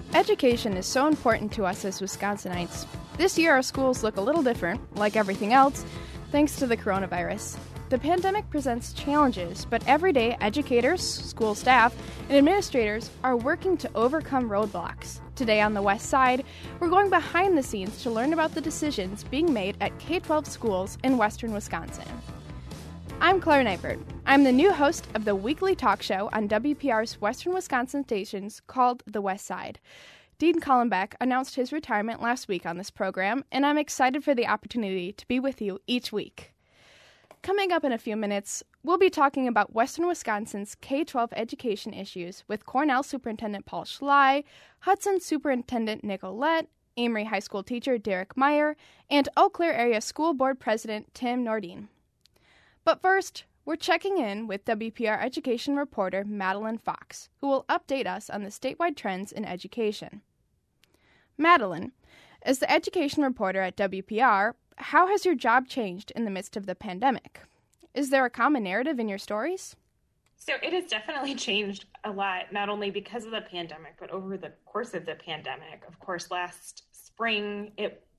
Education is so important to us as Wisconsinites. This year, our schools look a little different, like everything else, thanks to the coronavirus. The pandemic presents challenges, but every day, educators, school staff, and administrators are working to overcome roadblocks. Today on the West Side, we're going behind the scenes to learn about the decisions being made at K-12 schools in western Wisconsin. I'm Claire Neipert. I'm the new host of the weekly talk show on WPR's Western Wisconsin stations called The West Side. Dean Kallenbach announced his retirement last week on this program, and I'm excited for the opportunity to be with you each week. Coming up in a few minutes, we'll be talking about Western Wisconsin's K-12 education issues with Cornell Superintendent Paul Schley, Hudson Superintendent Nick Ouellette, Amory High School teacher Derek Meyer, and Eau Claire Area School Board President Tim Nordine. But first, we're checking in with WPR education reporter Madeline Fox, who will update us on the statewide trends in education. Madeline, as the education reporter at WPR, how has your job changed in the midst of the pandemic? Is there a common narrative in your stories? So it has definitely changed a lot, not only because of the pandemic, but over the course of the pandemic. Of course, last spring,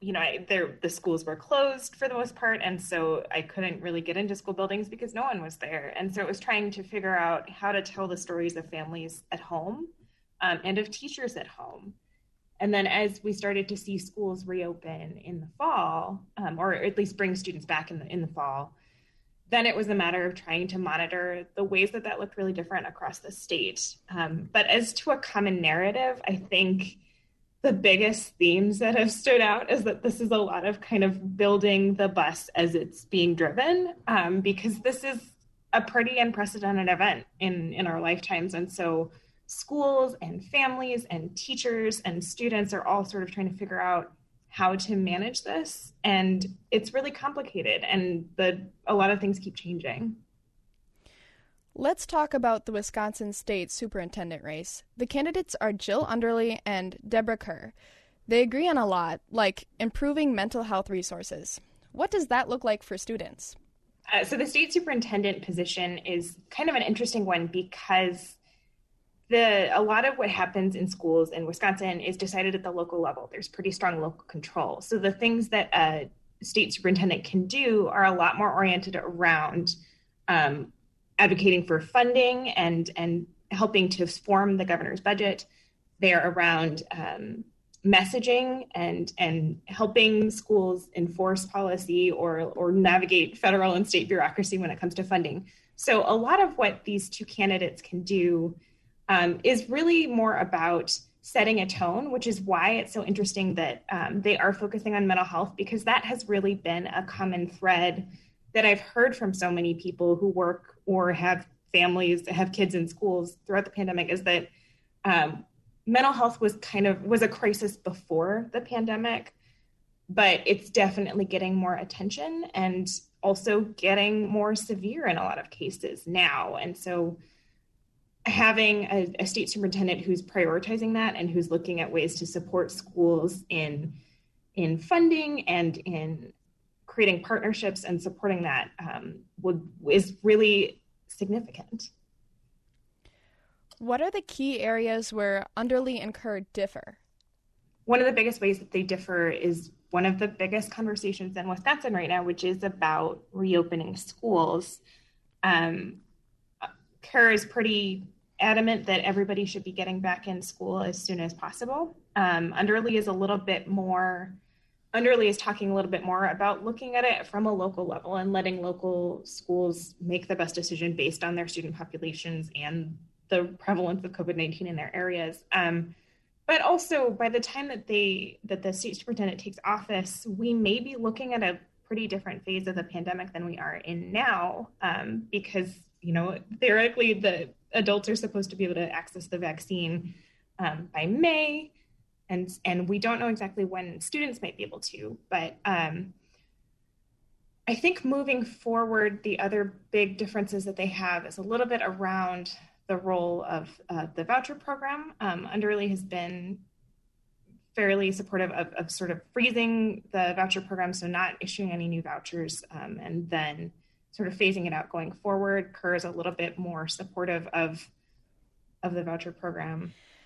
the schools were closed for the most part, and so I couldn't really get into school buildings because no one was there. And so it was trying to figure out how to tell the stories of families at home and of teachers at home. And then as we started to see schools reopen in the fall, or at least bring students back in the fall, then it was a matter of trying to monitor the ways that looked really different across the state. But as to a common narrative, I think the biggest themes that have stood out is that this is a lot of kind of building the bus as it's being driven, because this is a pretty unprecedented event in our lifetimes. And so schools and families and teachers and students are all sort of trying to figure out how to manage this. And it's really complicated, and a lot of things keep changing. Let's talk about the Wisconsin State Superintendent race. The candidates are Jill Underly and Deborah Kerr. They agree on a lot, like improving mental health resources. What does that look like for students? So the state superintendent position is kind of an interesting one because a lot of what happens in schools in Wisconsin is decided at the local level. There's pretty strong local control. So the things that a state superintendent can do are a lot more oriented around advocating for funding and helping to form the governor's budget. They're around messaging and helping schools enforce policy or navigate federal and state bureaucracy when it comes to funding. So a lot of what these two candidates can do is really more about setting a tone, which is why it's so interesting that they are focusing on mental health, because that has really been a common thread that I've heard from so many people who work or have families, have kids in schools throughout the pandemic, is that mental health was a crisis before the pandemic, but it's definitely getting more attention and also getting more severe in a lot of cases now. And so having a state superintendent who's prioritizing that and who's looking at ways to support schools in funding and in creating partnerships and supporting that is really significant. What are the key areas where Underly and Kerr differ? One of the biggest ways that they differ is one of the biggest conversations in Wisconsin right now, which is about reopening schools. Kerr is pretty adamant that everybody should be getting back in school as soon as possible. Underly is talking a little bit more about looking at it from a local level and letting local schools make the best decision based on their student populations and the prevalence of COVID-19 in their areas. But also, by the time that the state superintendent takes office, we may be looking at a pretty different phase of the pandemic than we are in now, because theoretically, the adults are supposed to be able to access the vaccine by May, and we don't know exactly when students might be able to. But I think moving forward, the other big differences that they have is a little bit around the role of the voucher program. Underly has been fairly supportive of sort of freezing the voucher program, so not issuing any new vouchers, and then sort of phasing it out going forward. Kerr is a little bit more supportive of the voucher program.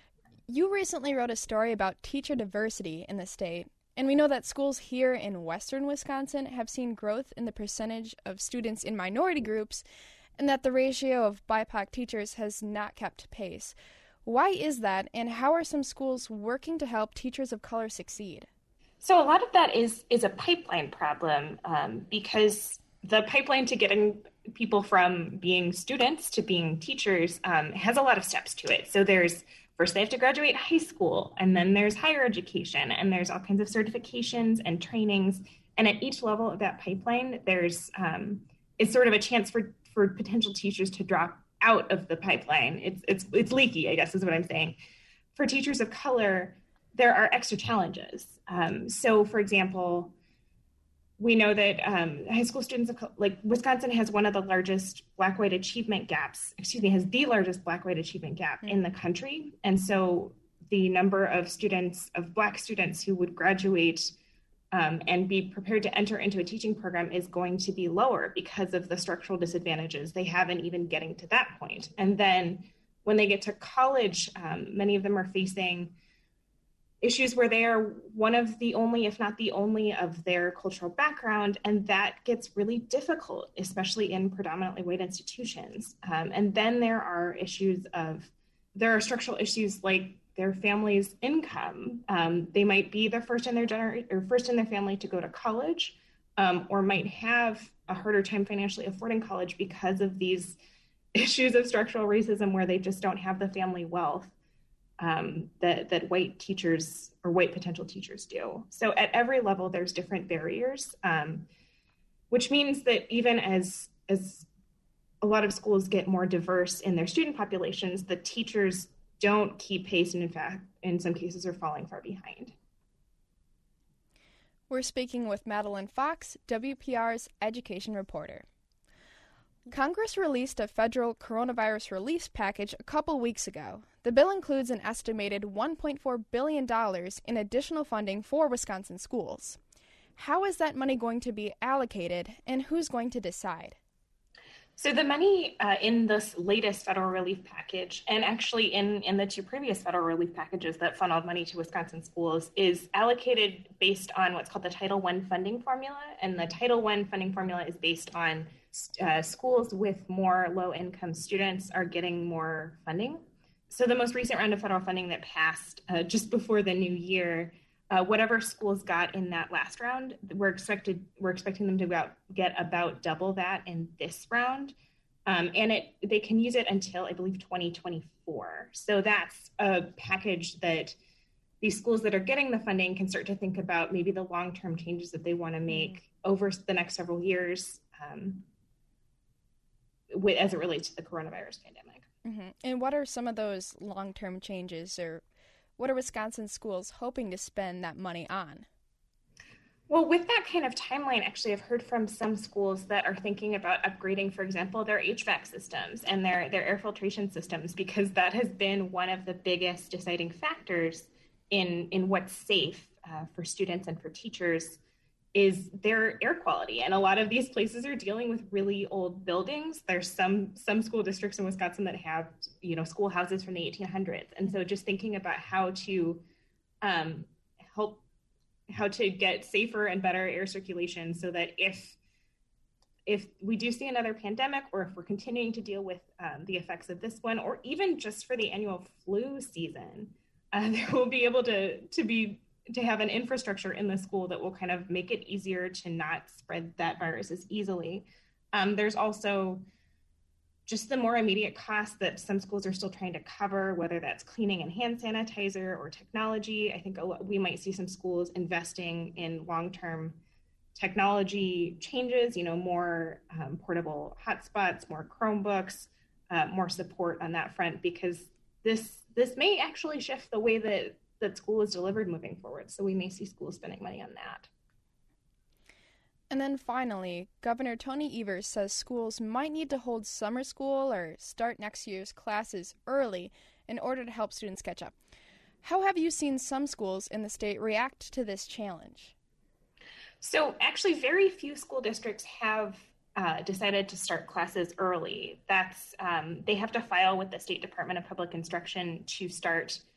You recently wrote a story about teacher diversity in the state, and we know that schools here in western Wisconsin have seen growth in the percentage of students in minority groups, and that the ratio of BIPOC teachers has not kept pace. Why is that, and how are some schools working to help teachers of color succeed? So a lot of that is a pipeline problem because the pipeline to getting people from being students to being teachers has a lot of steps to it. So there's first they have to graduate high school, and then there's higher education, and there's all kinds of certifications and trainings. And at each level of that pipeline, there's it's sort of a chance for potential teachers to drop out of the pipeline. It's leaky, I guess is what I'm saying. For teachers of color, there are extra challenges. So, for example, we know that high school students, like Wisconsin has one of the largest Black-white achievement gaps, has the largest Black-white achievement gap in the country. And so the number of students, of Black students who would graduate and be prepared to enter into a teaching program is going to be lower because of the structural disadvantages they have in even getting to that point. And then when they get to college, many of them are facing issues where they are one of the only, if not the only, of their cultural background, and that gets really difficult, especially in predominantly white institutions. And then there are structural issues like their family's income. They might be the first in their family to go to college, or might have a harder time financially affording college because of these issues of structural racism where they just don't have the family wealth that white teachers or white potential teachers do. So at every level, there's different barriers, which means that even as a lot of schools get more diverse in their student populations, the teachers don't keep pace, and in fact, in some cases, are falling far behind. We're speaking with Madeline Fox, WPR's education reporter. Congress released a federal coronavirus relief package a couple weeks ago. The bill includes an estimated $1.4 billion in additional funding for Wisconsin schools. How is that money going to be allocated, and who's going to decide? So the money in this latest federal relief package, and actually in the two previous federal relief packages that funneled money to Wisconsin schools, is allocated based on what's called the Title I funding formula. And the Title I funding formula is based on schools with more low-income students are getting more funding. So the most recent round of federal funding that passed just before the new year, whatever schools got in that last round, we're expecting them to get about double that in this round. And they can use it until, I believe, 2024. So that's a package that these schools that are getting the funding can start to think about maybe the long-term changes that they want to make over the next several years as it relates to the coronavirus pandemic. Mm-hmm. And what are some of those long-term changes, or what are Wisconsin schools hoping to spend that money on? Well, with that kind of timeline, actually, I've heard from some schools that are thinking about upgrading, for example, their HVAC systems and their air filtration systems, because that has been one of the biggest deciding factors in what's safe for students and for teachers is their air quality. And a lot of these places are dealing with really old buildings. There's some school districts in Wisconsin that have, schoolhouses from the 1800s. And so just thinking about how to get safer and better air circulation so that if we do see another pandemic, or if we're continuing to deal with the effects of this one, or even just for the annual flu season, they will be able to have an infrastructure in the school that will kind of make it easier to not spread that virus as easily. There's also just the more immediate costs that some schools are still trying to cover, whether that's cleaning and hand sanitizer or technology. I think we might see some schools investing in long-term technology changes, more portable hotspots, more Chromebooks, more support on that front, because this may actually shift the way that school is delivered moving forward. So we may see schools spending money on that. And then finally, Governor Tony Evers says schools might need to hold summer school or start next year's classes early in order to help students catch up. How have you seen some schools in the state react to this challenge? So actually, very few school districts have decided to start classes early. That's they have to file with the State Department of Public Instruction to start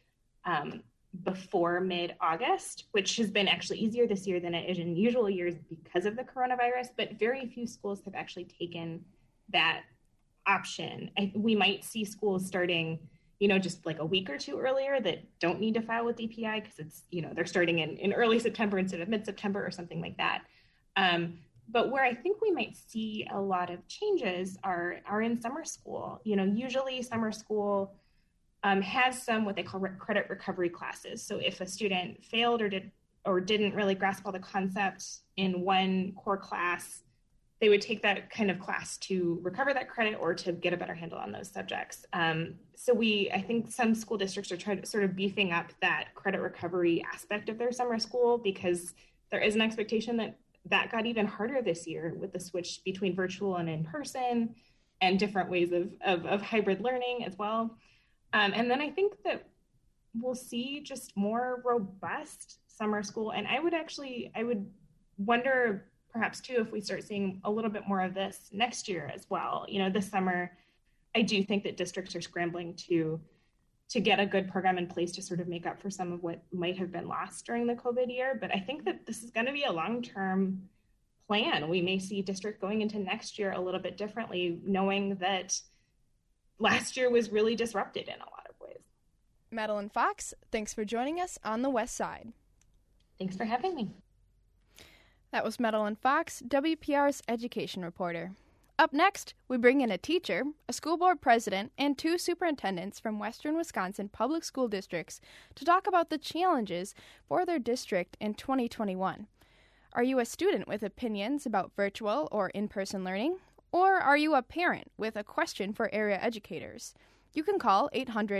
before mid-August, which has been actually easier this year than it is in usual years because of the coronavirus, but very few schools have actually taken that option. We might see schools starting, just like a week or two earlier that don't need to file with DPI because it's, they're starting in early September instead of mid-September or something like that. But where I think we might see a lot of changes are in summer school. Usually summer school has some what they call credit recovery classes. So if a student failed or didn't really grasp all the concepts in one core class, they would take that kind of class to recover that credit or to get a better handle on those subjects. So I think some school districts are sort of beefing up that credit recovery aspect of their summer school because there is an expectation that got even harder this year with the switch between virtual and in person and different ways of hybrid learning as well. And then I think that we'll see just more robust summer school. And I would wonder perhaps too if we start seeing a little bit more of this next year as well. This summer, I do think that districts are scrambling to get a good program in place to sort of make up for some of what might have been lost during the COVID year. But I think that this is going to be a long-term plan. We may see district going into next year a little bit differently, knowing that last year was really disrupted in a lot of ways. Madeline Fox, thanks for joining us on the West Side. Thanks for having me. That was Madeline Fox, WPR's education reporter. Up next, we bring in a teacher, a school board president, and 2 superintendents from Western Wisconsin public school districts to talk about the challenges for their district in 2021. Are you a student with opinions about virtual or in-person learning? Or are you a parent with a question for area educators? You can call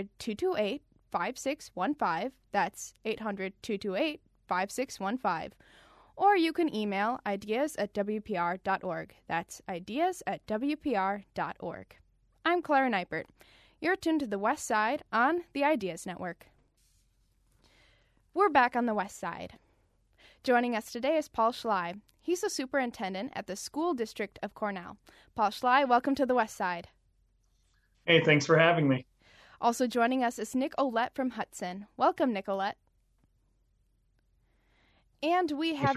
800-228-5615. That's 800-228-5615. Or you can email ideas@wpr.org. That's ideas@wpr.org. I'm Clara Neipert. You're tuned to the West Side on the Ideas Network. We're back on the West Side. Joining us today is Paul Schley. He's the superintendent at the School District of Cornell. Paul Schley, welcome to the West Side. Hey, thanks for having me. Also joining us is Nick Olette from Hudson. Welcome, Nick Olette. And we have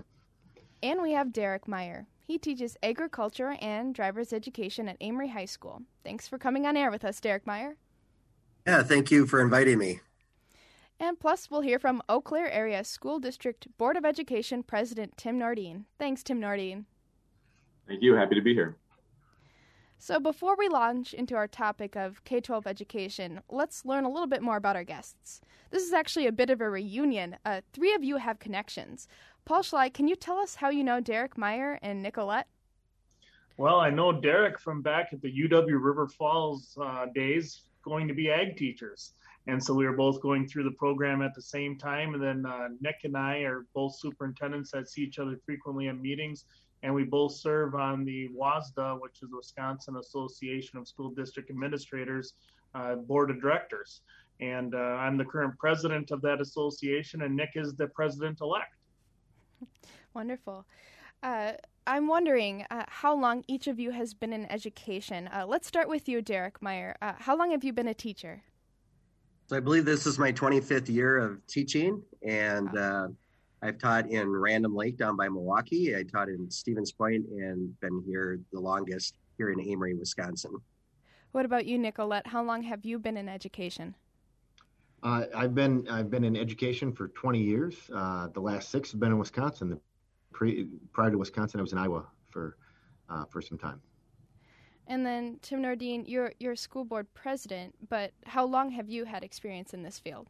Derek Meyer. He teaches agriculture and driver's education at Amory High School. Thanks for coming on air with us, Derek Meyer. Yeah, thank you for inviting me. And plus, we'll hear from Eau Claire Area School District Board of Education President Tim Nordin. Thanks, Tim Nordin. Thank you. Happy to be here. So before we launch into our topic of K-12 education, let's learn a little bit more about our guests. This is actually a bit of a reunion. 3 of you have connections. Paul Schley, can you tell us how you know Derek Meyer and Nick Olette? Well, I know Derek from back at the UW River Falls days, going to be ag teachers. And so we were both going through the program at the same time. And then Nick and I are both superintendents that see each other frequently in meetings. And we both serve on the WASDA, which is the Wisconsin Association of School District Administrators, Board of Directors. And I'm the current president of that association, and Nick is the president-elect. Wonderful. I'm wondering how long each of you has been in education. Let's start with you, Derek Meyer. How long have you been a teacher? So I believe this is my 25th year of teaching, and I've taught in Random Lake down by Milwaukee. I taught in Stevens Point and been here the longest here in Amory, Wisconsin. What about you, Nick Olette? How long have you been in education? I've been in education for 20 years. The last 6 have been in Wisconsin. Prior to Wisconsin, I was in Iowa for some time. And then, Tim Nordin, you're a school board president, but how long have you had experience in this field?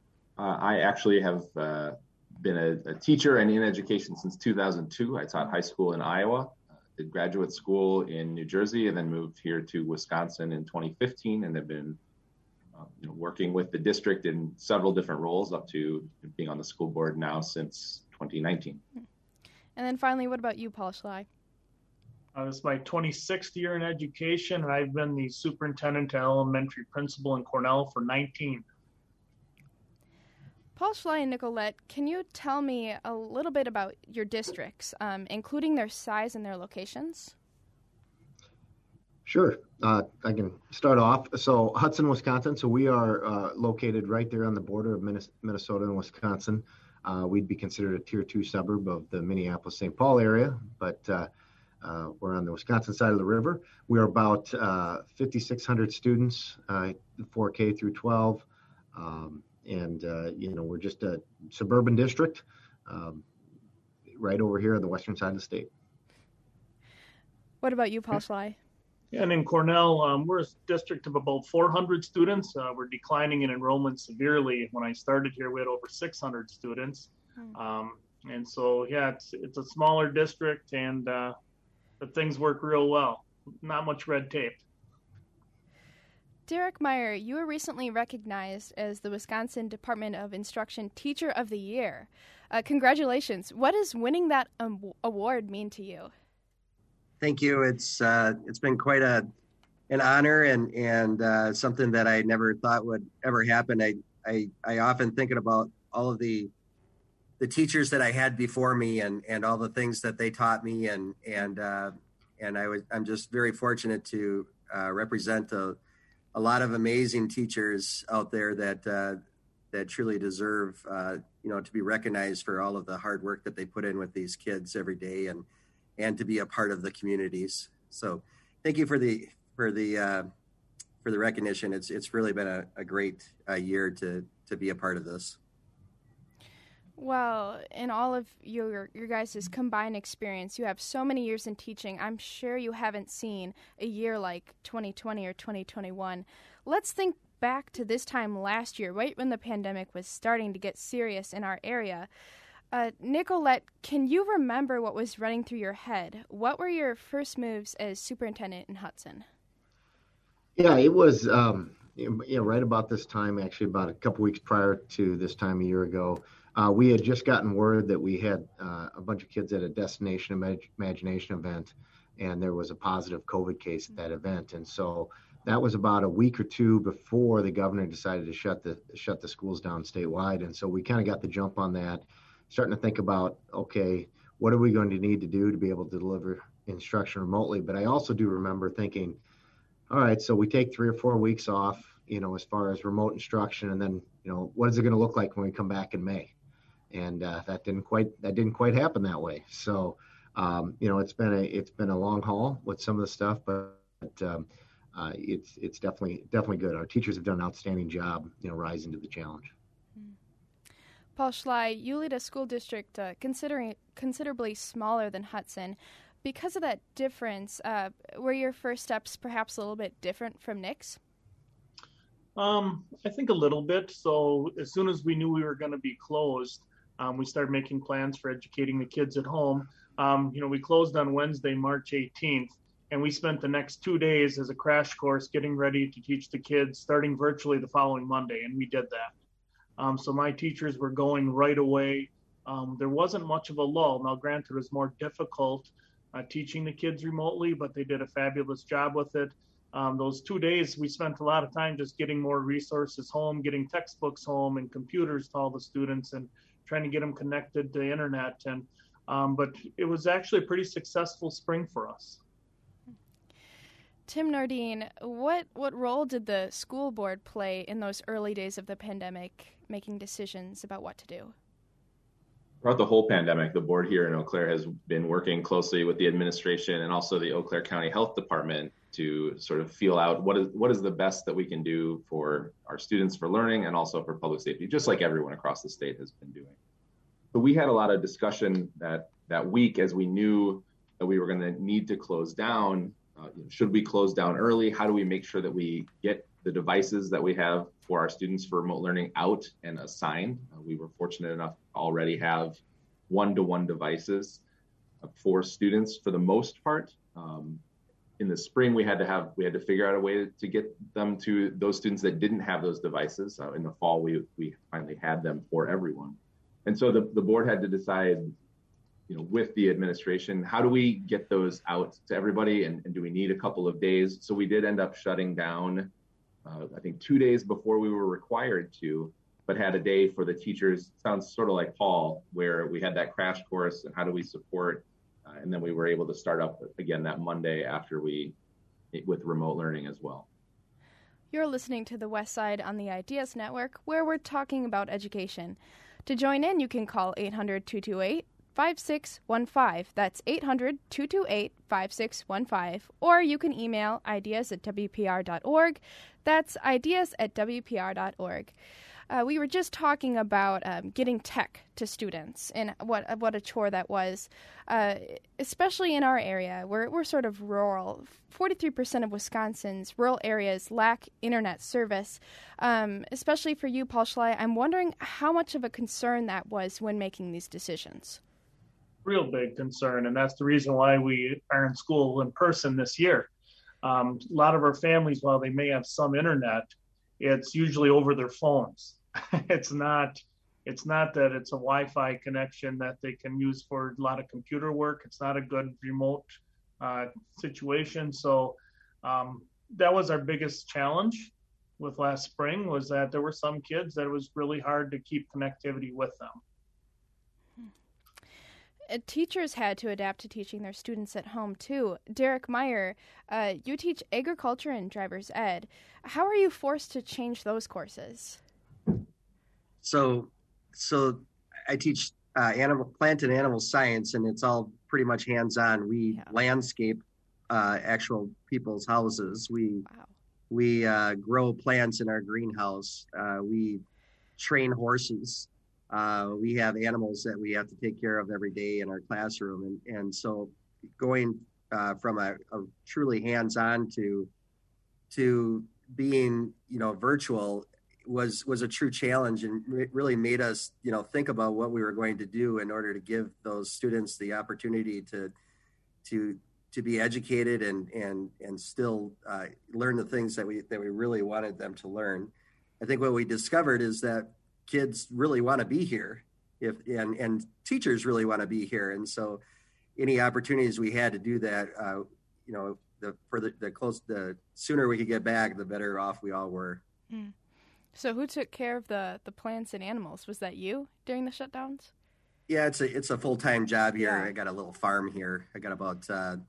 I actually have been a teacher and in education since 2002. I taught high school in Iowa, did graduate school in New Jersey, and then moved here to Wisconsin in 2015, and have been working with the district in several different roles up to being on the school board now since 2019. And then finally, what about you, Paul Schley? This is my 26th year in education, and I've been the superintendent and elementary principal in Cornell for 19. Paul Schley and Nick Olette, can you tell me a little bit about your districts, including their size and their locations? Sure. I can start off. So Hudson, Wisconsin. So we are located right there on the border of Minnesota and Wisconsin. We'd be considered a tier 2 suburb of the Minneapolis-St. Paul area, but we're on the Wisconsin side of the river. We are about 5,600 students, 4K through 12. We're just a suburban district right over here on the western side of the state. What about you, Paul Schley? Yeah, and in Cornell, we're a district of about 400 students. We're declining in enrollment severely. When I started here, we had over 600 students. And so, yeah, it's a smaller district, and but things work real well. Not much red tape. Derek Meyer, you were recently recognized as the Wisconsin Department of Instruction Teacher of the Year. Congratulations. What does winning that award mean to you? Thank you. It's been quite an honor and something that I never thought would ever happen. I often thinking about all of the teachers that I had before me and all the things that they taught me and I'm just very fortunate to represent a lot of amazing teachers out there that truly deserve to be recognized for all of the hard work that they put in with these kids every day and to be a part of the communities. So thank you for the recognition. It's really been a great year to be a part of this. Well, in all of your guys' combined experience, you have so many years in teaching. I'm sure you haven't seen a year like 2020 or 2021. Let's think back to this time last year, right when the pandemic was starting to get serious in our area. Nicolette, can you remember what was running through your head? What were your first moves as superintendent in Hudson? Yeah, it was right about this time, actually about a couple weeks prior to this time a year ago. We had just gotten word that we had a bunch of kids at a Destination Imagination event, and there was a positive COVID case at that event. And so that was about a week or two before the governor decided to shut the schools down statewide. And so we kind of got the jump on that, starting to think about, okay, what are we going to need to do to be able to deliver instruction remotely? But I also do remember thinking, all right, so we take 3 or 4 weeks off, as far as remote instruction, and then, what is it going to look like when we come back in May? And that didn't quite happen that way. So, it's been a long haul with some of the stuff, but it's definitely good. Our teachers have done an outstanding job, rising to the challenge. Paul Schley, you lead a school district considerably smaller than Hudson. Because of that difference, were your first steps perhaps a little bit different from Nick's? I think a little bit. So as soon as we knew we were going to be closed, we started making plans for educating the kids at home. We closed on Wednesday, March 18th, and we spent the next 2 days as a crash course getting ready to teach the kids starting virtually the following Monday, and we did that. So my teachers were going right away. There wasn't much of a lull. Now, granted, it was more difficult teaching the kids remotely, but they did a fabulous job with it. Those 2 days, we spent a lot of time just getting more resources home, getting textbooks home and computers to all the students and trying to get them connected to the internet. But it was actually a pretty successful spring for us. Tim Nordin, what role did the school board play in those early days of the pandemic, making decisions about what to do? Throughout the whole pandemic, the board here in Eau Claire has been working closely with the administration and also the Eau Claire County Health Department to sort of feel out what is the best that we can do for our students for learning and also for public safety, just like everyone across the state has been doing. But we had a lot of discussion that week as we knew that we were going to need to close down. Should we close down early? How do we make sure that we get the devices that we have for our students for remote learning out and assigned? We were fortunate enough to already have one-to-one devices for students for the most part. In the spring, we had to figure out a way to get them to those students that didn't have those devices. In the fall, we finally had them for everyone. And so the board had to decide, with the administration, how do we get those out to everybody, and do we need a couple of days? So we did end up shutting down, I think 2 days before we were required to, but had a day for the teachers. Sounds sort of like Paul, where we had that crash course and how do we support, and then we were able to start up again that Monday after we with remote learning as well. You're listening to the West Side on the Ideas Network, where we're talking about education. To join in, you can call 800-228-5615. That's 800-228-5615. Or you can email ideas@wpr.org. That's ideas@wpr.org. We were just talking about getting tech to students and what a chore that was, especially in our area. We're sort of rural. 43% of Wisconsin's rural areas lack internet service, especially for you, Paul Schley. I'm wondering how much of a concern that was when making these decisions. Real big concern, and that's the reason why we are in school in person this year. A lot of our families, while they may have some internet, it's usually over their phones. It's not that it's a Wi-Fi connection that they can use for a lot of computer work. It's not a good remote situation. So that was our biggest challenge with last spring, was that there were some kids that it was really hard to keep connectivity with them. Teachers had to adapt to teaching their students at home, too. Derek Meyer, you teach agriculture and driver's ed. How are you forced to change those courses? So I teach plant and animal science, and it's all pretty much hands-on. We landscape actual people's houses. We grow plants in our greenhouse. We train horses. We have animals that we have to take care of every day in our classroom. And so going from a truly hands-on to being, virtual was a true challenge, and really made us, think about what we were going to do in order to give those students the opportunity to be educated and still learn the things that we really wanted them to learn. I think what we discovered is that kids really want to be here, and teachers really want to be here, and so any opportunities we had to do that, the sooner we could get back, the better off we all were. Mm. So who took care of the plants and animals? Was that you during the shutdowns? Yeah, it's a full-time job here. Yeah. I got a little farm here. I got about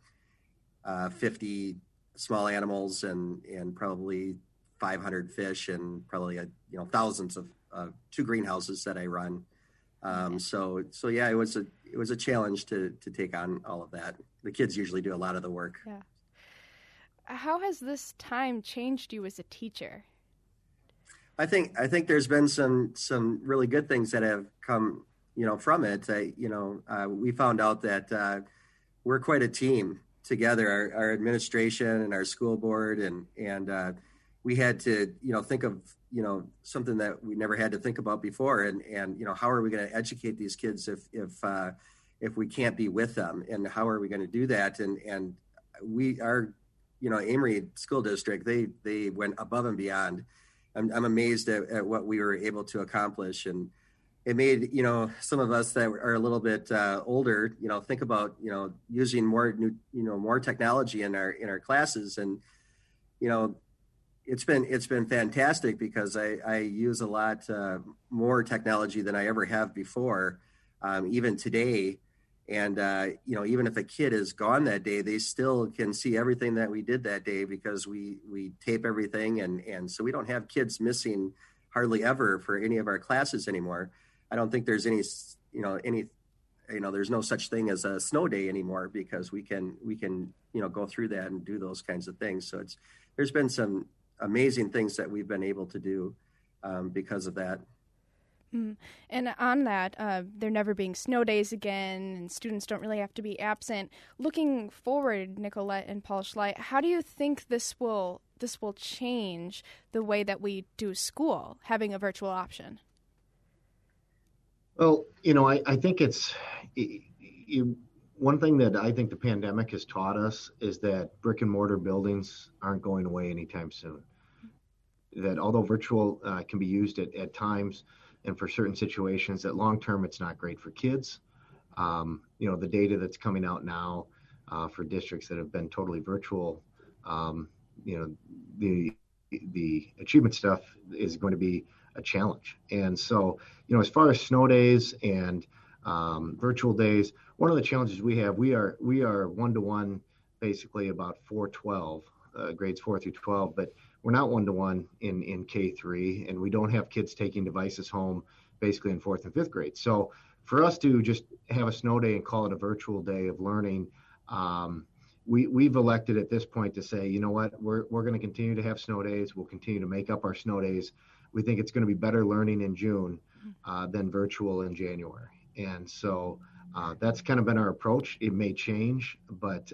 50 small animals and probably 500 fish, and probably thousands of 2 greenhouses that I run. So yeah, it was a challenge to take on all of that. The kids usually do a lot of the work. Yeah. How has this time changed you as a teacher? I think there's been some really good things that have come, from it. We found out that we're quite a team together, our administration and our school board, and we had to, think of, something that we never had to think about before, and how are we going to educate these kids if we can't be with them, and how are we going to do that? And we are, Amory School District, they went above and beyond. I'm amazed at what we were able to accomplish, and it made some of us that are a little bit older think about using more technology in our classes, and it's been fantastic because I use a lot more technology than I ever have before, even today. And, even if a kid is gone that day, they still can see everything that we did that day because we tape everything. And so we don't have kids missing hardly ever for any of our classes anymore. I don't think there's there's no such thing as a snow day anymore because we can go through that and do those kinds of things. So there's been some amazing things that we've been able to do because of that. Mm. And on that, there never being snow days again, and students don't really have to be absent. Looking forward, Nicolette and Paul Schley, how do you think this will change the way that we do school, having a virtual option? Well, I think it's one thing that I think the pandemic has taught us is that brick and mortar buildings aren't going away anytime soon. That although virtual can be used at times and for certain situations, that long term it's not great for kids. The data that's coming out now for districts that have been totally virtual, the achievement stuff is going to be a challenge. And so, as far as snow days and virtual days, one of the challenges we have, we are 1-to-1 basically about 412 grades 4 through 12, but we're not one-to-one in K3, and we don't have kids taking devices home basically in 4th and 5th grade. So for us to just have a snow day and call it a virtual day of learning, we've elected at this point to say, you know what, we're going to continue to have snow days. We'll continue to make up our snow days. We think it's going to be better learning in June than virtual in January. And so that's kind of been our approach. It may change, but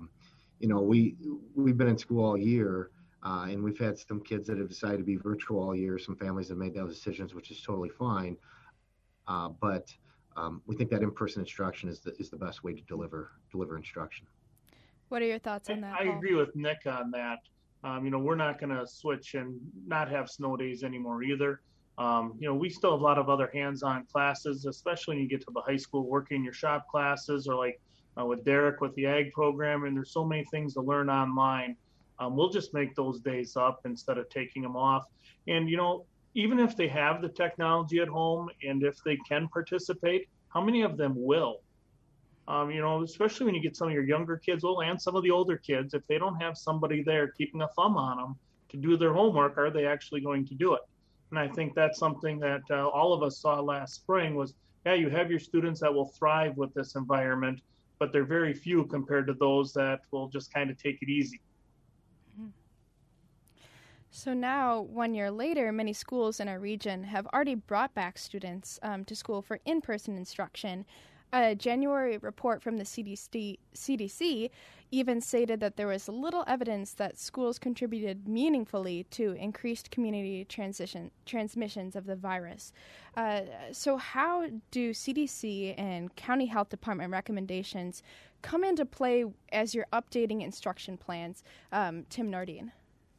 we've been in school all year, and we've had some kids that have decided to be virtual all year. Some families have made those decisions, which is totally fine. But we think that in-person instruction is the best way to deliver instruction. What are your thoughts on that, I Paul? agree with Nick on that. We're not going to switch and not have snow days anymore either. We still have a lot of other hands-on classes, especially when you get to the high school, working your shop classes, or like with Derek with the ag program, and there's so many things to learn online. We'll just make those days up instead of taking them off. And, even if they have the technology at home and if they can participate, how many of them will? Especially when you get some of your younger kids, and some of the older kids, if they don't have somebody there keeping a thumb on them to do their homework, are they actually going to do it? And I think that's something that all of us saw last spring was, you have your students that will thrive with this environment, but they're very few compared to those that will just kind of take it easy. So now, 1 year later, many schools in our region have already brought back students to school for in-person instruction. A January report from the CDC even stated that there was little evidence that schools contributed meaningfully to increased community transmissions of the virus. So how do CDC and county health department recommendations come into play as you're updating instruction plans? Tim Nordin.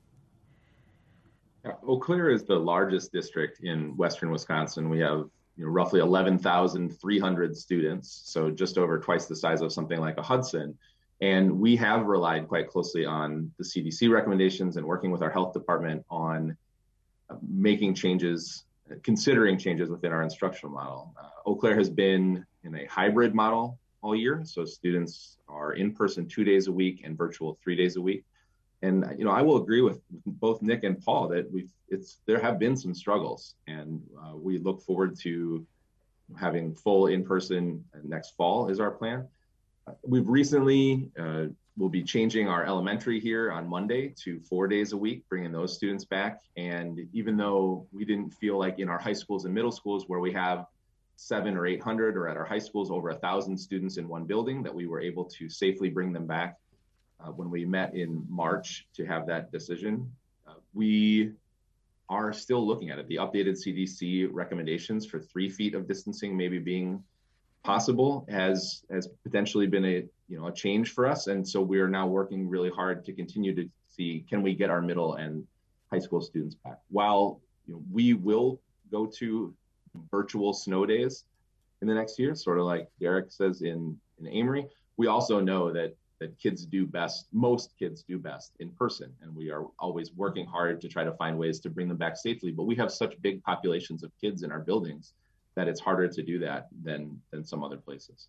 Eau Claire is the largest district in western Wisconsin. We have roughly 11,300 students, so just over twice the size of something like a Hudson. And we have relied quite closely on the CDC recommendations and working with our health department on making changes, considering changes within our instructional model. Eau Claire has been in a hybrid model all year, so students are in person 2 days a week and virtual 3 days a week. And I will agree with both Nick and Paul that there have been some struggles, and we look forward to having full in-person next fall is our plan. We've recently will be changing our elementary here on Monday to 4 days a week, bringing those students back. And even though we didn't feel like in our high schools and middle schools where we have 700 or 800, or at our high schools over 1,000 students in one building, that we were able to safely bring them back. When we met in March to have that decision, we are still looking at it. The updated CDC recommendations for 3 feet of distancing maybe being possible has potentially been a change for us. And so we are now working really hard to continue to see, can we get our middle and high school students back? While we will go to virtual snow days in the next year, sort of like Derek says in Amory, we also know that kids do best, most kids do best in person. And we are always working hard to try to find ways to bring them back safely. But we have such big populations of kids in our buildings that it's harder to do that than some other places.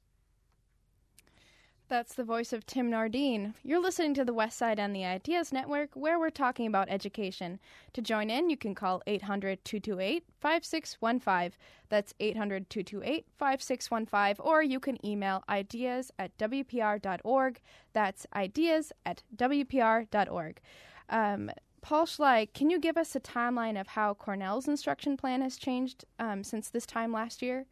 That's the voice of Tim Nordin. You're listening to the West Side on the Ideas Network, where we're talking about education. To join in, you can call 800-228-5615. That's 800-228-5615. Or you can email ideas@wpr.org. That's ideas@wpr.org. Paul Schley, can you give us a timeline of how Cornell's instruction plan has changed since this time last year?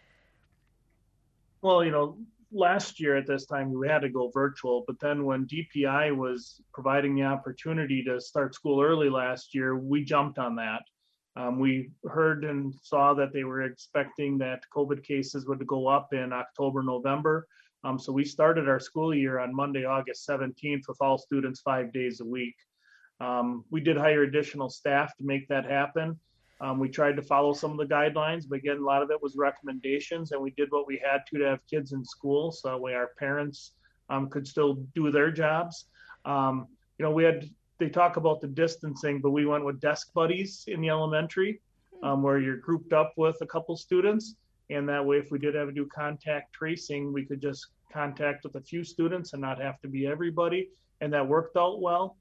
Well, last year at this time, we had to go virtual, but then when DPI was providing the opportunity to start school early last year, we jumped on that. We heard and saw that they were expecting that COVID cases would go up in October, November. So we started our school year on Monday, August 17th with all students 5 days a week. We did hire additional staff to make that happen. We tried to follow some of the guidelines, but again, a lot of it was recommendations, and we did what we had to have kids in school, so that way our parents could still do their jobs. They talk about the distancing, but we went with desk buddies in the elementary, where you're grouped up with a couple students, and that way if we did have to do contact tracing, we could just contact with a few students and not have to be everybody, and that worked out well.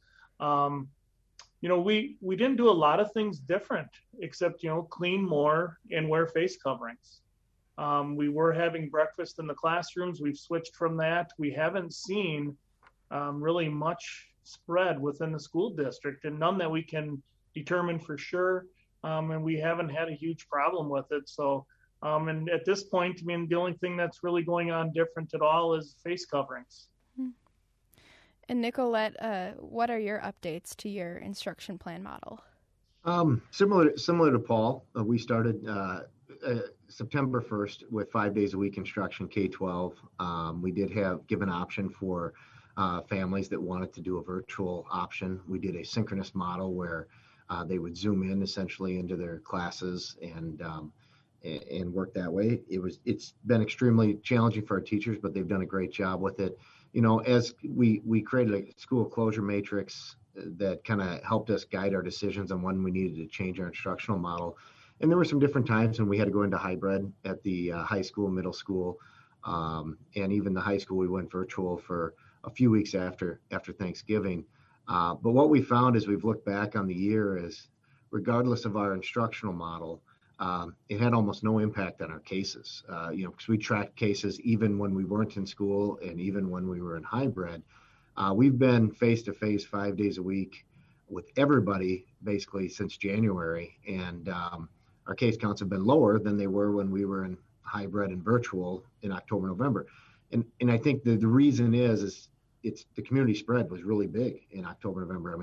We didn't do a lot of things different except, clean more and wear face coverings. We were having breakfast in the classrooms. We've switched from that. We haven't seen really much spread within the school district, and none that we can determine for sure. And we haven't had a huge problem with it. So, and at this point, the only thing that's really going on different at all is face coverings. And Nicolette, what are your updates to your instruction plan model? Similar to Paul, we started September 1st with 5 days a week instruction, K-12. We did give an option for families that wanted to do a virtual option. We did a synchronous model where they would Zoom in essentially into their classes and work that way. It's been extremely challenging for our teachers, but they've done a great job with it. As we created a school closure matrix that kind of helped us guide our decisions on when we needed to change our instructional model. And there were some different times when we had to go into hybrid at the high school, middle school, and even the high school, we went virtual for a few weeks after Thanksgiving. But what we found as we've looked back on the year is, regardless of our instructional model, it had almost no impact on our cases, because we tracked cases even when we weren't in school and even when we were in hybrid. We've been face-to-face 5 days a week with everybody basically since January, and our case counts have been lower than they were when we were in hybrid and virtual in October, November. And I think the reason is it's the community spread was really big in October, November.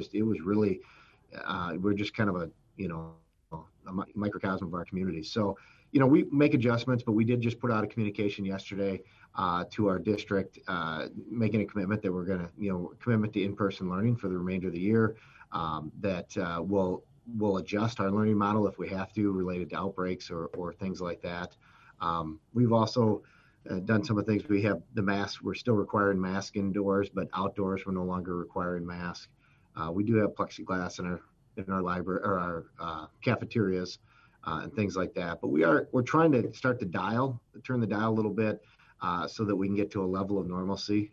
We're just kind of a microcosm of our community. So, we make adjustments, but we did just put out a communication yesterday to our district, making a commitment that we're going to, commitment to in-person learning for the remainder of the year, that we'll adjust our learning model if we have to, related to outbreaks or things like that. We've also done some of the things. We have the masks. We're still requiring masks indoors, but outdoors we're no longer requiring masks. We do have plexiglass in our library or our cafeterias and things like that. But we're trying to turn the dial a little bit so that we can get to a level of normalcy.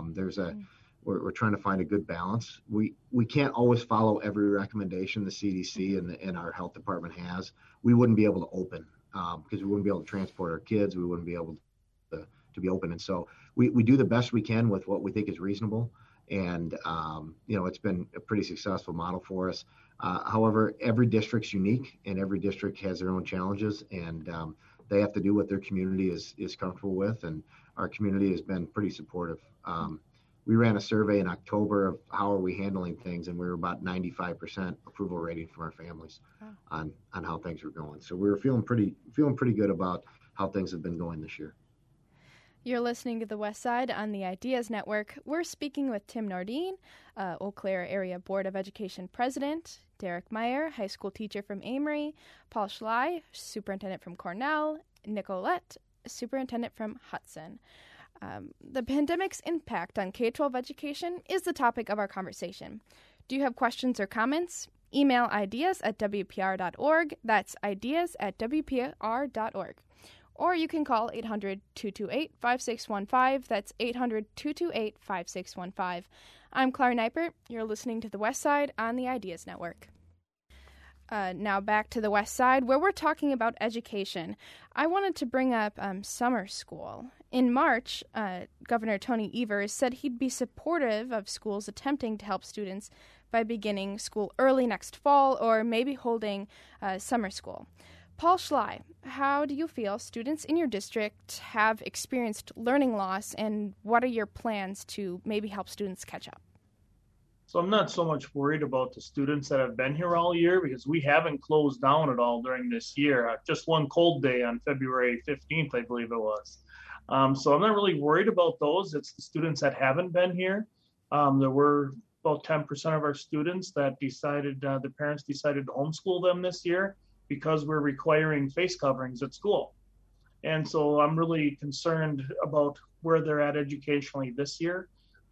We're trying to find a good balance. We can't always follow every recommendation the CDC and our health department has. We wouldn't be able to open because we wouldn't be able to transport our kids. We wouldn't be able to be open. And so we do the best we can with what we think is reasonable. And, it's been a pretty successful model for us. However, every district's unique and every district has their own challenges, and they have to do what their community is comfortable with. And our community has been pretty supportive. We ran a survey in October of how are we handling things, and we were about 95% approval rating from our families on how things were going. So we were feeling pretty good about how things have been going this year. You're listening to The West Side on the Ideas Network. We're speaking with Tim Nordin, Eau Claire Area Board of Education President, Derek Meyer, high school teacher from Amory, Paul Schley, superintendent from Cornell, Nicolette, superintendent from Hudson. The pandemic's impact on K-12 education is the topic of our conversation. Do you have questions or comments? Email ideas@wpr.org. That's ideas@wpr.org. Or you can call 800-228-5615. That's 800-228-5615. I'm Clara Neipert. You're listening to The West Side on the Ideas Network. Now back to the West Side, where we're talking about education. I wanted to bring up summer school. In March, Governor Tony Evers said he'd be supportive of schools attempting to help students by beginning school early next fall or maybe holding summer school. Paul Schley, how do you feel students in your district have experienced learning loss, and what are your plans to maybe help students catch up? So I'm not so much worried about the students that have been here all year because we haven't closed down at all during this year. Just one cold day on February 15th, I believe it was. So I'm not really worried about those. It's the students that haven't been here. There were about 10% of our students that the parents decided to homeschool them this year because we're requiring face coverings at school. And so I'm really concerned about where they're at educationally this year.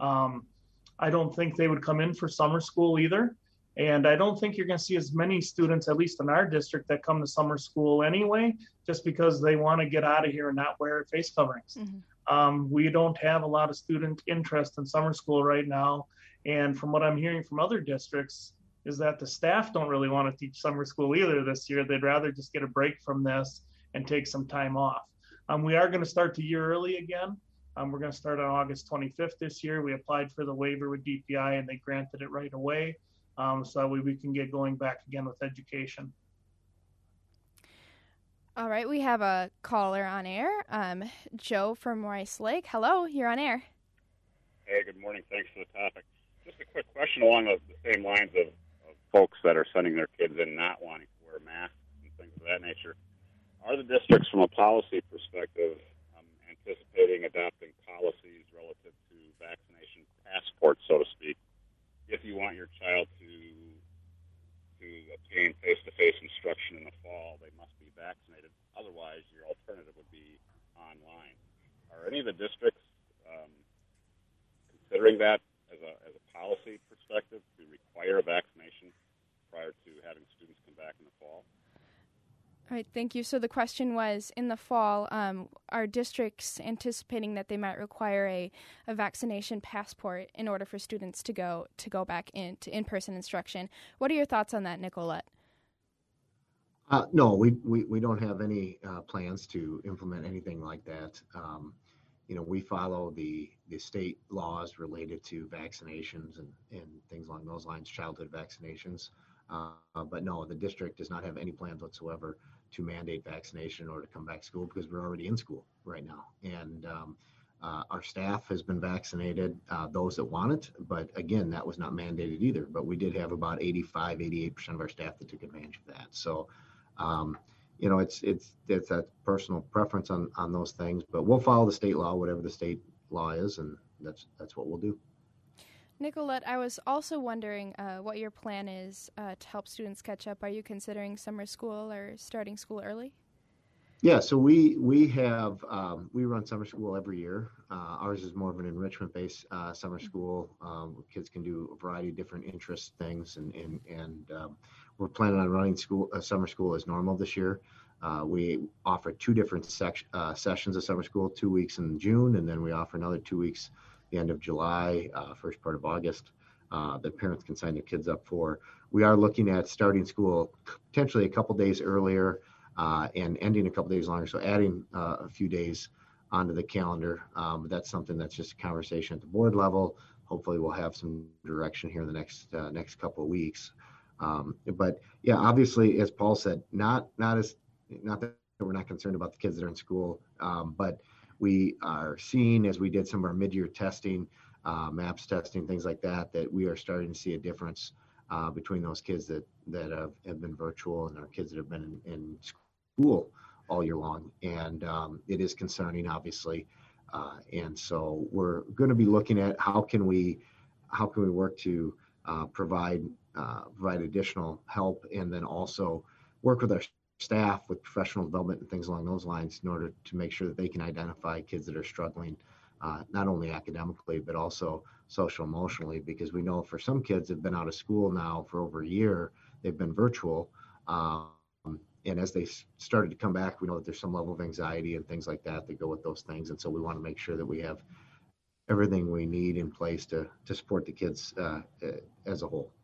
I don't think they would come in for summer school either. And I don't think you're going to see as many students, at least in our district, that come to summer school anyway, just because they want to get out of here and not wear face coverings. Mm-hmm. We don't have a lot of student interest in summer school right now. And from what I'm hearing from other districts is that the staff don't really want to teach summer school either this year. They'd rather just get a break from this and take some time off. We are going to start the year early again. We're going to start on August 25th this year. We applied for the waiver with DPI and they granted it right away. So that way we can get going back again with education. All right, we have a caller on air. Joe from Rice Lake. Hello, you're on air. Hey, good morning. Thanks for the topic. Just a quick question along the same lines of folks that are sending their kids in not wanting to wear masks and things of that nature. Are the districts, from a policy perspective, anticipating adopting policies relative to vaccination passports, so to speak, if you want your child to obtain face-to-face instruction in the fall, they must be vaccinated. Otherwise, your alternative would be online. Are any of the districts considering that as a policy perspective to require a vaccination prior to having students come back in the fall? All right, thank you. So the question was, in the fall, are districts anticipating that they might require a vaccination passport in order for students to go back into in-person instruction? What are your thoughts on that, Nicolette? No, we don't have any plans to implement anything like that. We follow the state laws related to vaccinations and things along those lines, childhood vaccinations. But no, the district does not have any plans whatsoever to mandate vaccination or to come back to school because we're already in school right now. And our staff has been vaccinated, those that want it. But again, that was not mandated either. But we did have about 88% of our staff that took advantage of that. So, it's a personal preference on those things. But we'll follow the state law, whatever the state law is, and that's what we'll do. Nicolette, I was also wondering what your plan is to help students catch up. Are you considering summer school or starting school early? Yeah, so we run summer school every year. Ours is more of an enrichment-based summer school. Kids can do a variety of different interest things, and we're planning on running summer school as normal this year. We offer 2 different sessions of summer school, 2 weeks in June, and then we offer another 2 weeks the end of July, first part of August, that parents can sign their kids up for. We are looking at starting school potentially a couple days earlier and ending a couple days longer, so adding a few days onto the calendar. That's something that's just a conversation at the board level. Hopefully we'll have some direction here in the next couple of weeks. But yeah, obviously, as Paul said, not that we're not concerned about the kids that are in school, but we are seeing, as we did some of our mid-year testing, MAPS testing, things like that we are starting to see a difference between those kids that have been virtual and our kids that have been in school all year long. And it is concerning, obviously. And so we're going to be looking at how can we work to provide additional help, and then also work with our staff with professional development and things along those lines in order to make sure that they can identify kids that are struggling, not only academically, but also social emotionally, because we know for some kids that have been out of school now for over a year, they've been virtual. And as they started to come back, we know that there's some level of anxiety and things like that go with those things. And so we want to make sure that we have everything we need in place to support the kids as a whole.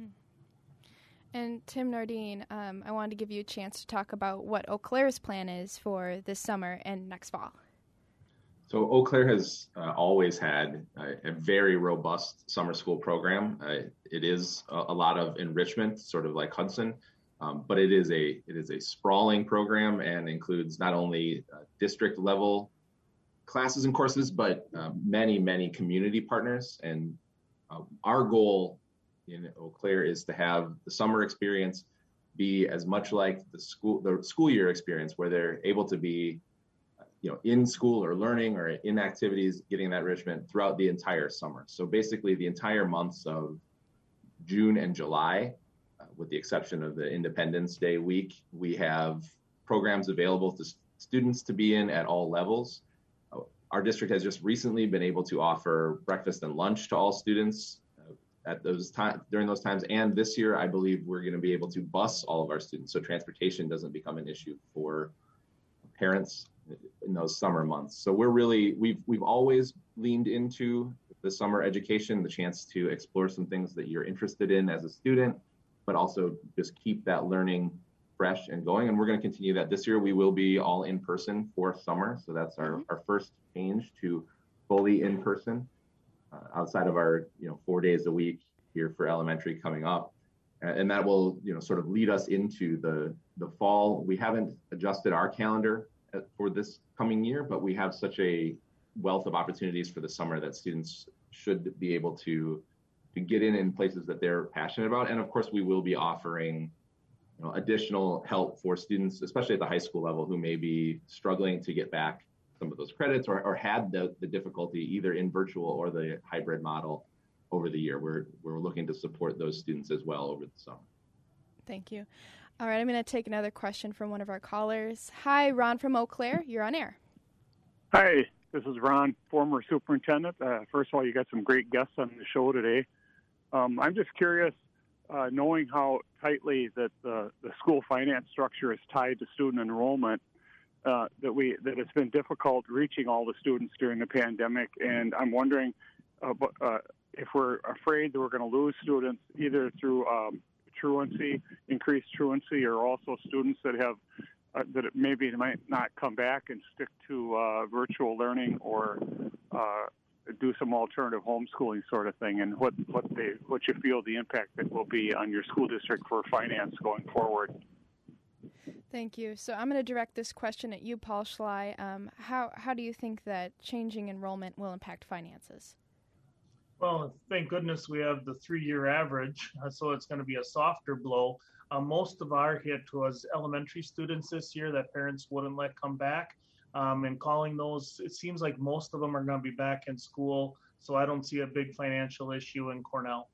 And Tim Nordine, I wanted to give you a chance to talk about what Eau Claire's plan is for this summer and next fall. So Eau Claire has always had a very robust summer school program. It is a lot of enrichment, sort of like Hudson, but it is a sprawling program and includes not only district level classes and courses, but many community partners. And our goal in Eau Claire is to have the summer experience be as much like the school year experience, where they're able to be, in school or learning or in activities, getting that enrichment throughout the entire summer. So basically the entire months of June and July, with the exception of the Independence Day week, we have programs available to students to be in at all levels. Our district has just recently been able to offer breakfast and lunch to all students during those times. And this year, I believe we're going to be able to bus all of our students, so transportation doesn't become an issue for parents in those summer months. So we've always leaned into the summer education, the chance to explore some things that you're interested in as a student, but also just keep that learning fresh and going. And we're going to continue that this year. We will be all in person for summer. So that's our first change to fully in person outside of our 4 days a week here for elementary coming up. And that will sort of lead us into the fall. We haven't adjusted our calendar for this coming year, but we have such a wealth of opportunities for the summer that students should be able to get in places that they're passionate about. And of course, we will be offering additional help for students, especially at the high school level, who may be struggling to get back some of those credits or had the difficulty either in virtual or the hybrid model over the year. We're looking to support those students as well over the summer. Thank you. All right, I'm going to take another question from one of our callers. Hi, Ron from Eau Claire. You're on air. Hi, this is Ron, former superintendent. First of all, you got some great guests on the show today. I'm just curious, knowing how tightly that the school finance structure is tied to student enrollment, that it's been difficult reaching all the students during the pandemic, and I'm wondering if we're afraid that we're going to lose students either through increased truancy, or also students that have that maybe might not come back and stick to virtual learning or do some alternative homeschooling sort of thing, and what you feel the impact that will be on your school district for finance going forward. Thank you. So I'm going to direct this question at you, Paul Schley. How do you think that changing enrollment will impact finances? Well, thank goodness we have the 3-year average, so it's going to be a softer blow. Most of our hit was elementary students this year that parents wouldn't let come back. And calling those, it seems like most of them are going to be back in school, so I don't see a big financial issue in Cornell.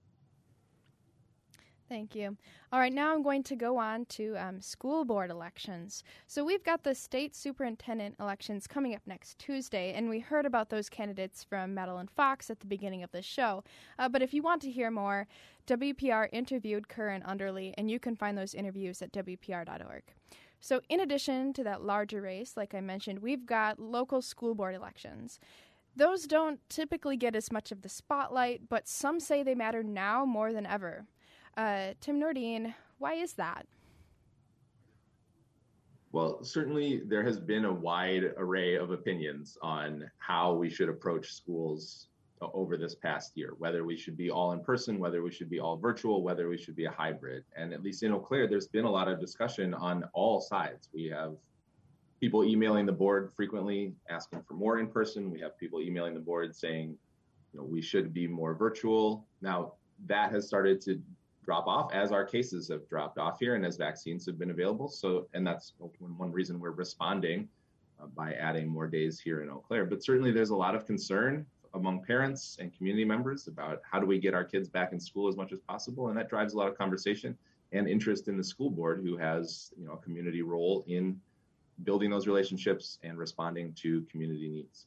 Thank you. All right, now I'm going to go on to school board elections. So we've got the state superintendent elections coming up next Tuesday, and we heard about those candidates from Madeline Fox at the beginning of the show. But if you want to hear more, WPR interviewed Curran Underly, and you can find those interviews at WPR.org. So in addition to that larger race, like I mentioned, we've got local school board elections. Those don't typically get as much of the spotlight, but some say they matter now more than ever. Tim Nordin, why is that? Well, certainly there has been a wide array of opinions on how we should approach schools over this past year, whether we should be all in person, whether we should be all virtual, whether we should be a hybrid. And at least in Eau Claire, there's been a lot of discussion on all sides. We have people emailing the board frequently asking for more in person. We have people emailing the board saying, we should be more virtual. Now, that has started to drop off as our cases have dropped off here and as vaccines have been available. So, and that's one reason we're responding by adding more days here in Eau Claire. But certainly there's a lot of concern among parents and community members about how do we get our kids back in school as much as possible. And that drives a lot of conversation and interest in the school board, who has a community role in building those relationships and responding to community needs.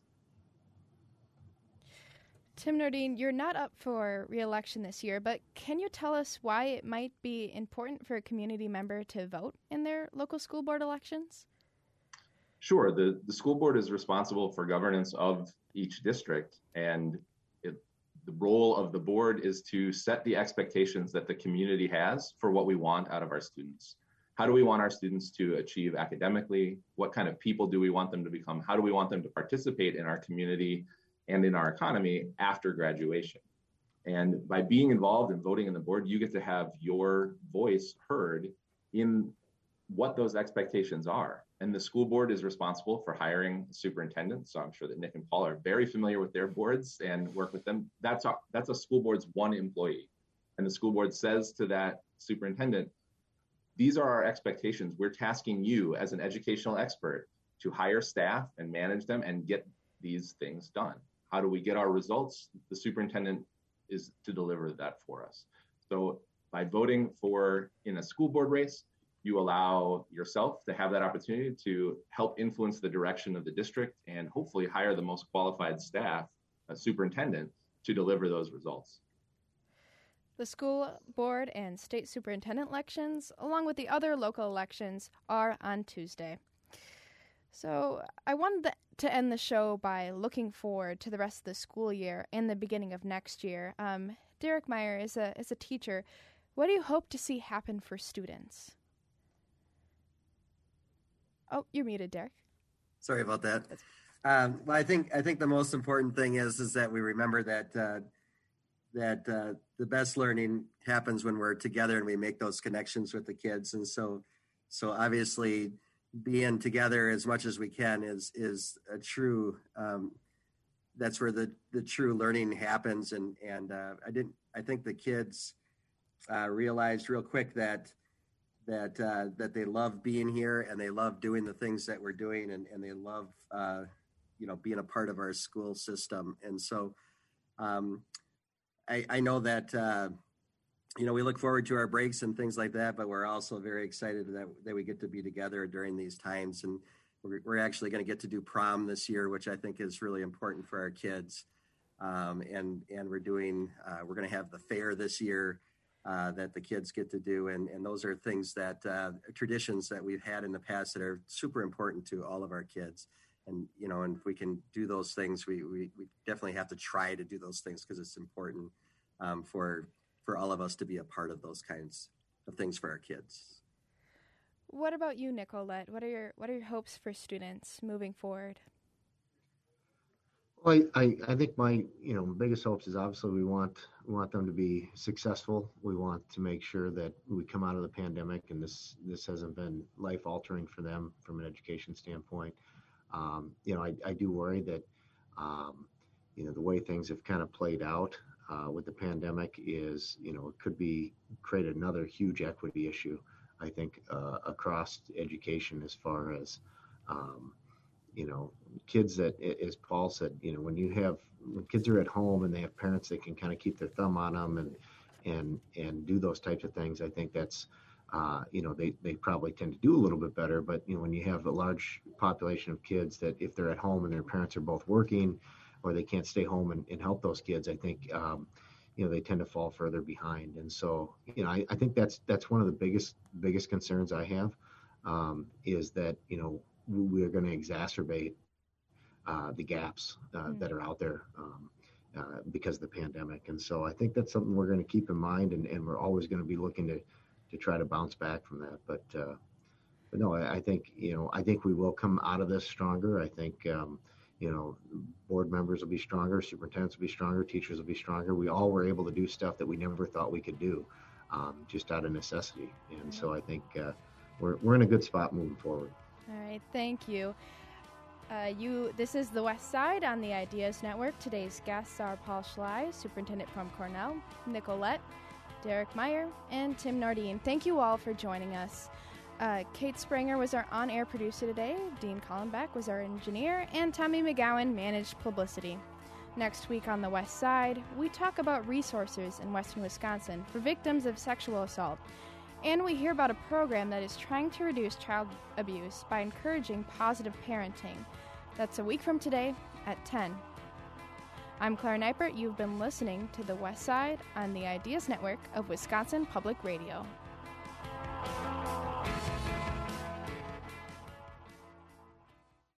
Tim Nordin, you're not up for re-election this year, but can you tell us why it might be important for a community member to vote in their local school board elections? Sure. The school board is responsible for governance of each district, and the role of the board is to set the expectations that the community has for what we want out of our students. How do we want our students to achieve academically? What kind of people do we want them to become? How do we want them to participate in our community and in our economy after graduation? And by being involved and voting in the board, you get to have your voice heard in what those expectations are. And the school board is responsible for hiring superintendents. So I'm sure that Nick and Paul are very familiar with their boards and work with them. That's a school board's one employee. And the school board says to that superintendent, these are our expectations. We're tasking you as an educational expert to hire staff and manage them and get these things done. How do we get our results? The superintendent is to deliver that for us. So by voting in a school board race, you allow yourself to have that opportunity to help influence the direction of the district and hopefully hire the most qualified staff, a superintendent, to deliver those results. The school board and state superintendent elections, along with the other local elections, are on Tuesday. So I wanted to end the show by looking forward to the rest of the school year and the beginning of next year. Derek Meyer, as a teacher, what do you hope to see happen for students? Oh, you're muted, Derek. Sorry about that. Well, I think the most important thing is that we remember that the best learning happens when we're together and we make those connections with the kids. And so obviously being together as much as we can is a true, that's where the true learning happens. And I think the kids realized real quick that they love being here and they love doing the things that we're doing and they love, being a part of our school system. And so I know that, we look forward to our breaks and things like that, but we're also very excited that we get to be together during these times. And we're actually going to get to do prom this year, which I think is really important for our kids. And we're going to have the fair this year that the kids get to do. And those are things that traditions that we've had in the past that are super important to all of our kids. And, and if we can do those things, we definitely have to try to do those things because it's important for all of us to be a part of those kinds of things for our kids. What about you, Nicolette? What are your hopes for students moving forward? Well, I think my biggest hopes is obviously we want them to be successful. We want to make sure that we come out of the pandemic and this hasn't been life altering for them from an education standpoint. I do worry that the way things have kind of played out with the pandemic is it could be created another huge equity issue. I think across education as far as kids that, as Paul said, when kids are at home and they have parents that can kind of keep their thumb on them and do those types of things, I think that's, they probably tend to do a little bit better. But, when you have a large population of kids that if they're at home and their parents are both working or they can't stay home and help those kids, I think, they tend to fall further behind. And so, I think that's one of the biggest concerns I have is that, we're going to exacerbate the gaps that are out there because of the pandemic. And so I think that's something we're going to keep in mind, and we're always going to be looking to try to bounce back from that. But no, I think we will come out of this stronger. I think, board members will be stronger, superintendents will be stronger, teachers will be stronger. We all were able to do stuff that we never thought we could do just out of necessity. And so I think we're in a good spot moving forward. All right, thank you. This is the West Side on the Ideas Network. Today's guests are Paul Schley, superintendent from Cornell, Nicolette, Derek Meyer, and Tim Nordine. Thank you all for joining us. Kate Springer was our on-air producer today, Dean Collenbeck was our engineer, and Tommy McGowan managed publicity. Next week on the West Side, we talk about resources in western Wisconsin for victims of sexual assault. And we hear about a program that is trying to reduce child abuse by encouraging positive parenting. That's a week from today at 10. I'm Claire Neipert. You've been listening to The West Side on the Ideas Network of Wisconsin Public Radio.